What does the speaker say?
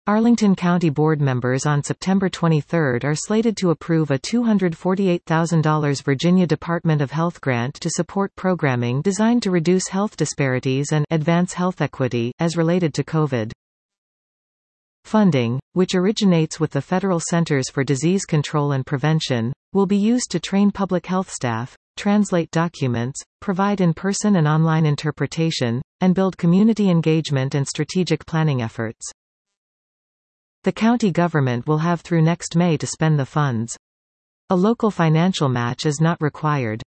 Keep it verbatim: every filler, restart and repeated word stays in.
Arlington County Board members on September twenty-third are slated to approve a two hundred forty-eight thousand dollars Virginia Department of Health grant to support programming designed to reduce health disparities and advance health equity, as related to COVID. Funding, which originates with the Federal Centers for Disease Control and Prevention, will be used to train public health staff, translate documents, provide in-person and online interpretation, and build community engagement and strategic planning efforts. The county government will have through next May to spend the funds. A local financial match is not required.